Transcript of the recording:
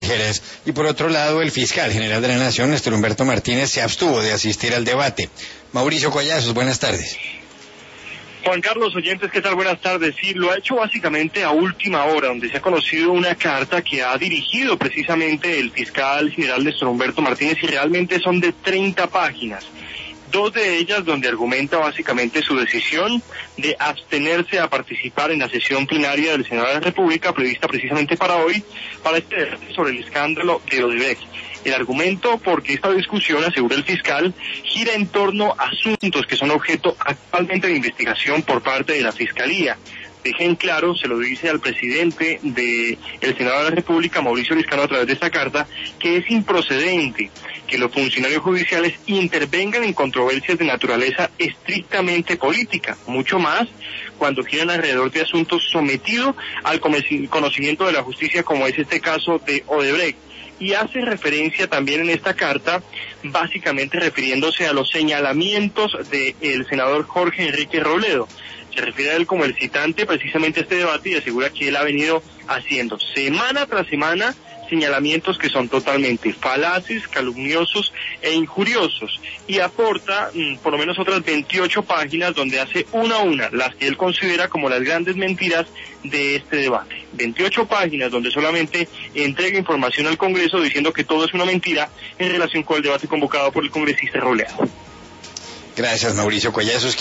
Jerez. Y por otro lado, el fiscal general de la Nación, Néstor Humberto Martínez, se abstuvo de asistir al debate. Mauricio Collazos, buenas tardes. Juan Carlos, oyentes, ¿qué tal? Buenas tardes. Sí, lo ha hecho básicamente a última hora, donde se ha conocido una carta que ha dirigido precisamente el fiscal general Néstor Humberto Martínez, y realmente son de 30 páginas. 2 de ellas donde argumenta básicamente su decisión de abstenerse a participar en la sesión plenaria del Senado de la República, prevista precisamente para hoy, para este debate sobre el escándalo de Odebrecht. El argumento, porque esta discusión, asegura el fiscal, gira en torno a asuntos que son objeto actualmente de investigación por parte de la Fiscalía. Deja en claro, se lo dice al presidente del Senado de la República, Mauricio Liscano, a través de esta carta, que es improcedente que los funcionarios judiciales intervengan en controversias de naturaleza estrictamente política, mucho más cuando giran alrededor de asuntos sometidos al conocimiento de la justicia, como es este caso de Odebrecht. Y hace referencia también en esta carta, básicamente refiriéndose a los señalamientos del senador Jorge Enrique Robledo. Se refiere a él como el citante precisamente a este debate y asegura que él ha venido haciendo semana tras semana señalamientos que son totalmente falaces, calumniosos e injuriosos, y aporta por lo menos otras 28 páginas donde hace una a una las que él considera como las grandes mentiras de este debate. 28 páginas donde solamente entrega información al Congreso diciendo que todo es una mentira en relación con el debate convocado por el congresista Robledo. Gracias, Mauricio Collazos.